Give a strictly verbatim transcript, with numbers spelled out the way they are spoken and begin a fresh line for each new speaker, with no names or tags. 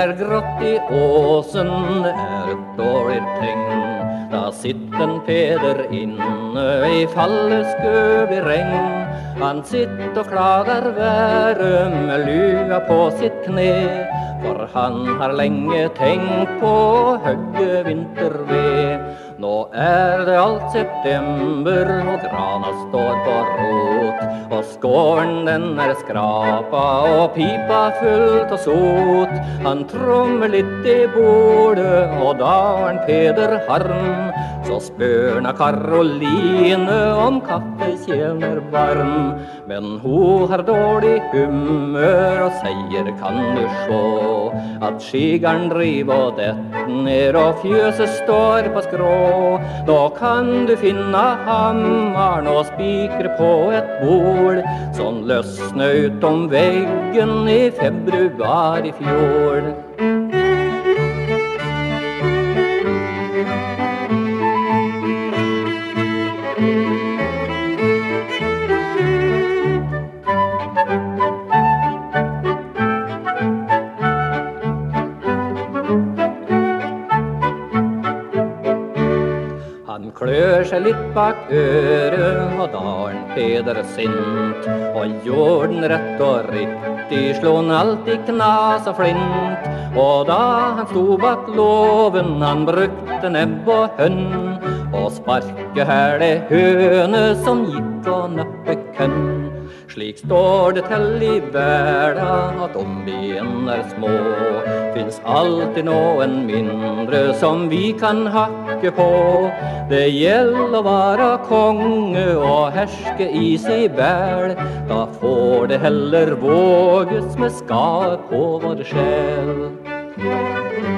er grått i åsen, det er et dårlig tegn. Da sitter en Peder inne i falleskøv i regn. Han sitter og klager været med lua på sitt kne, for han har lenge tenkt på høgge vinterved. Nå er det alt september, og grana står på rot, og skåren den er skrapa, og pipa fullt av sot. Han trommer litt i bordet, og da er en Peder harm. Så spør na Karoline om kaffekjelen er varm. Men hun har dårlig humør og sier, kan du sjå at skigaren driver og dett ned, og fjøset står på skrå. Da kan du finne hammaren og spikre på et bord, sånn løsne ut om veggen i februar i fjor. Han klør seg litt bak øret, og da er en Peder sint, og gjør den rett og riktig, slår han alltid knas og flint. Og da han sto bak låven, han brukte nebb og hønn, og sparke her det høne som gikk og nappe kønn. Slik står det til i verden, at ombien er små. Finns alltid noen mindre som vi kan hakke på. Det gjelder å være konge og herske i si bæl. Da får det heller våges med skade på vår sjel.